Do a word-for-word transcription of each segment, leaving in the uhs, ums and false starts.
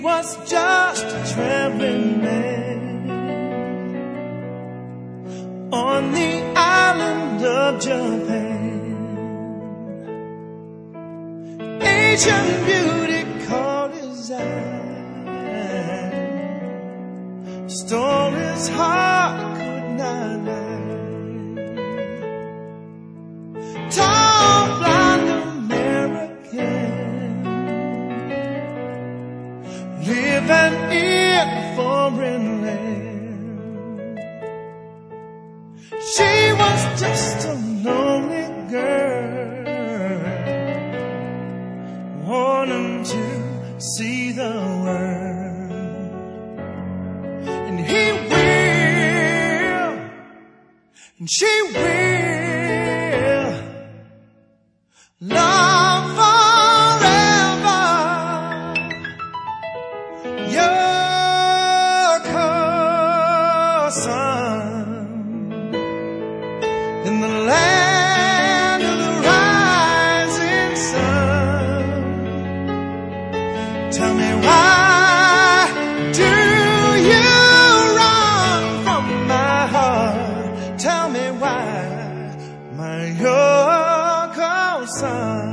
was just a traveling man on the island of Japan. Asian beauty caught his eye, stole his heart, could not lie. Tall, blonde American, living in a foreign land. She was just a lonely girl, wanting to see the world. And he will, and she will love forever. Your cousin in the land of the rising sun. Tell me, why do you run from my heart? Tell me why, my Yoko son.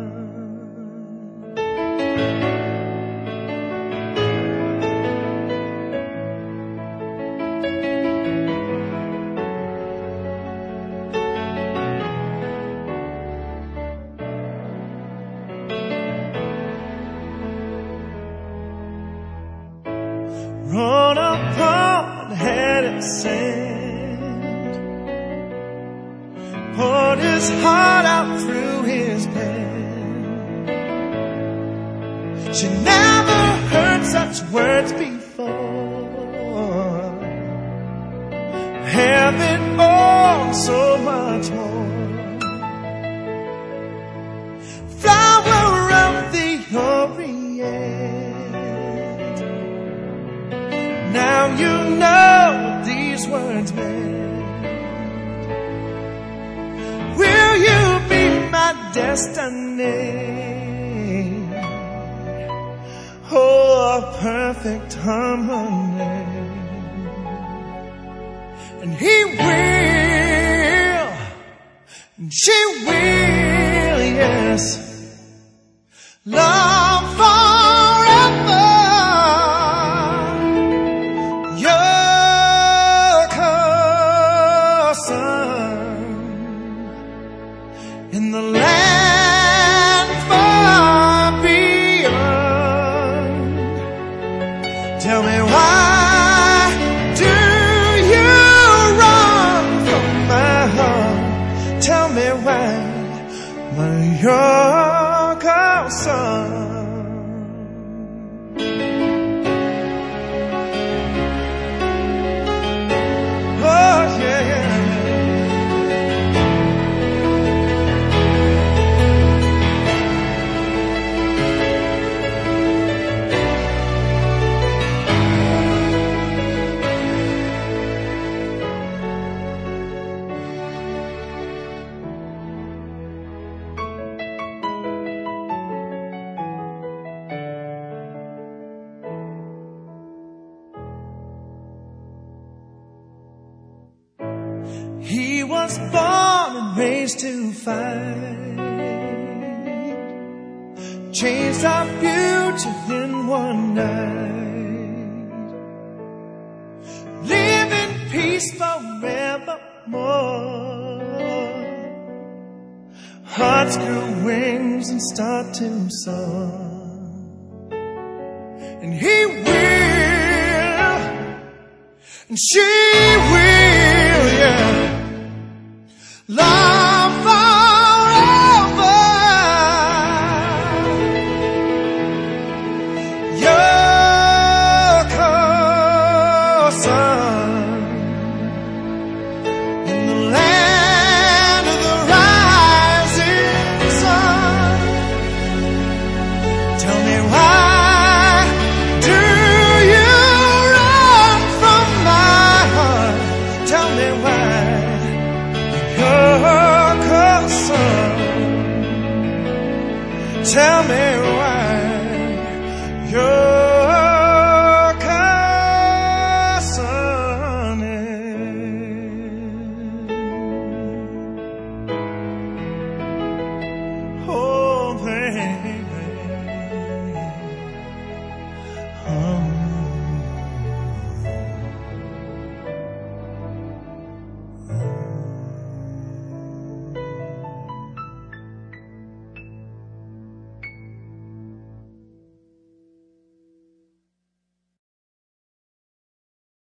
Run upon head of sand, poured his heart out through his pen. She never heard such words before. Heaven, oh, so much more. Flower of the Orient, now you know what these words meant. Will you be my destiny? Oh, a perfect harmony. And he will, and she will, yes, love forever. In the land far beyond. Tell me, why do you run from my heart? Tell me why, my Yoko son. Oh yeah, yeah. He was born and raised to fight, changed our future in one night. Live in peace forevermore. Hearts grew wings and start to soar. And he will, and she will